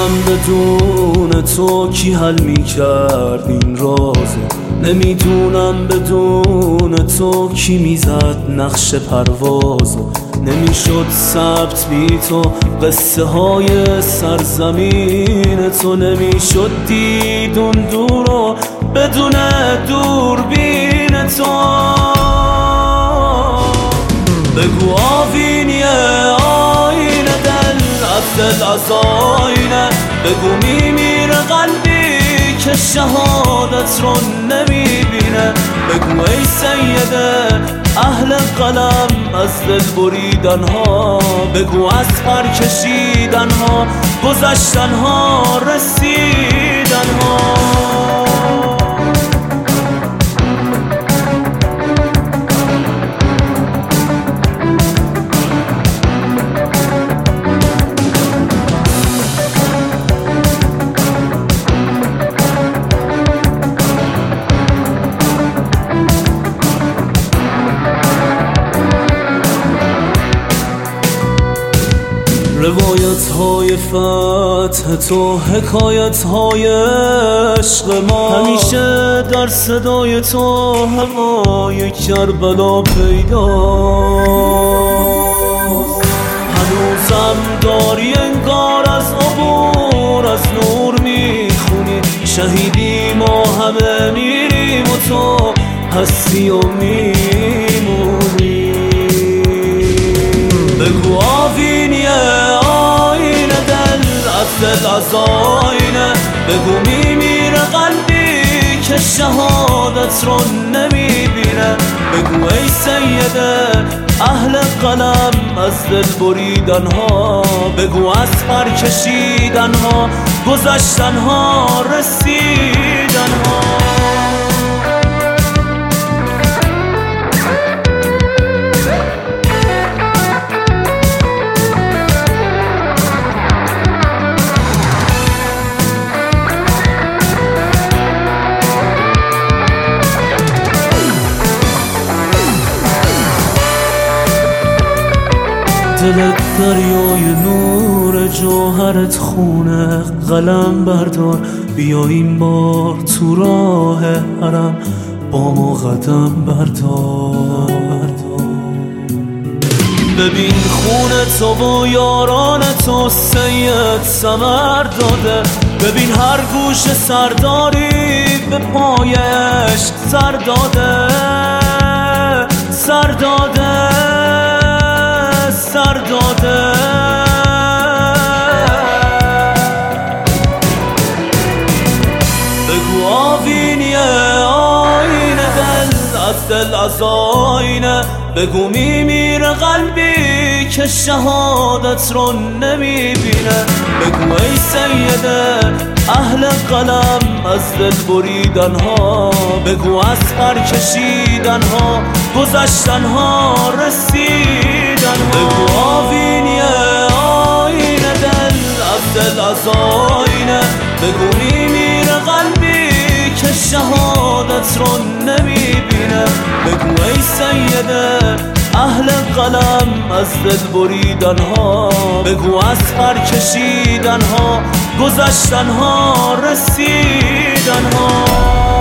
نمیدونم بدون تو کی حل میکرد این رازو، نمیدونم بدون تو کی میزد نقش پروازو. نمیشد ثبت بی تو قصه های سرزمین تو، نمیشد دید اون دورو بدون دوربین تو. بگو آوینیه آینه دل از دل از آینه، بگو میمیره قلبی که شهادت رو نمیبینه. بگو ای سیده اهل قلم از دل بریدن ها، بگو از پر کشیدن ها گذشتن ها رسیدن ها. روایت های فتح تو، حکایت های عشق ما، همیشه در صدای تو هوای کربلا پیداست. هنوزم داری انگار از عبور از نور میخونی، شهیدی ما همه میریم و تو هستی و میمونی. بگو آوینیه آینه دل از دل از آینه، بگو میمیره قلبی که شهادت رو نمیبینه. بگو ای سیده اهل قلم از دل بریدن ها، بگو از پر کشیدن ها گذشتن ها رسیدن ها. دلت دریای نور جوهرت خونه، قلم بردار بیا این بار تو راه حرم با ما قدم بردار. ببین خونه تو و یاران تو سید ثمر داده، ببین هر گوش سرداری به پایش سر داده سر داده سر داده. بگو آوینیه آینه دل از دل از آینه، بگو میمیره قلبی که شهادت رو نمیبینه. بگو ای سیده اهل قلم از دل بریدن ها، بگو از پر کشیدن ها گذشتن ها رسیدن ها. بگو آوینیه آینه دل از دل از آینه، بگو میمیره قلبی که شهادت رو نمیبینه. بگو ای سیده اهل قلم از دل بریدن ها، بگو از پر کشیدن ها گذشتن ها رسیدن ها.